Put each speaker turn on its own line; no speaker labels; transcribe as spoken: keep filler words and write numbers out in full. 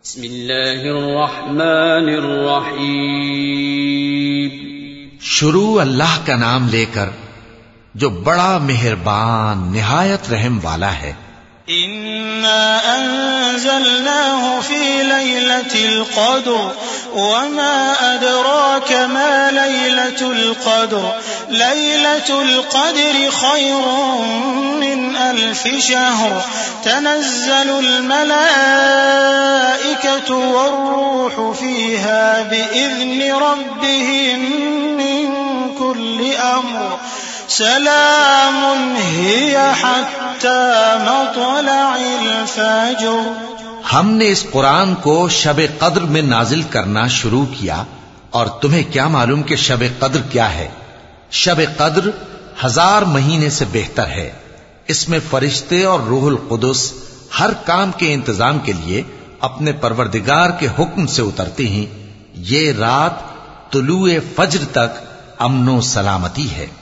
بسم اللہ الرحمن الرحیم.
شروع اللہ کا نام لے کر جو بڑا مہربان نہایت رحم والا ہے.
اِنَّا أَنزَلْنَاهُ فِي لَيْلَةِ الْقَدْرِ وَمَا أَدْرَاكَ مَا لَيْلَةُ الْقَدْرِ لَيْلَةُ الْقَدْرِ خَيْرٌ مِّنْ أَلْفِ شَهْرٍ تَنَزَّلُ الْمَلَائِكَةُ وَالرُّوحُ فِيهَا بِإِذْنِ رَبِّهِم مِّن كُلِّ أَمْرٍ سلام هي حتى مطلع الفجر.
ہم نے اس قرآن کو شب قدر میں نازل کرنا شروع کیا، اور تمہیں کیا معلوم کہ شب قدر کیا ہے؟ شب قدر ہزار مہینے سے بہتر ہے. اس میں فرشتے اور روح القدس ہر کام کے انتظام کے لیے اپنے پروردگار کے حکم سے اترتے ہیں. یہ رات طلوع فجر تک امن و سلامتی ہے.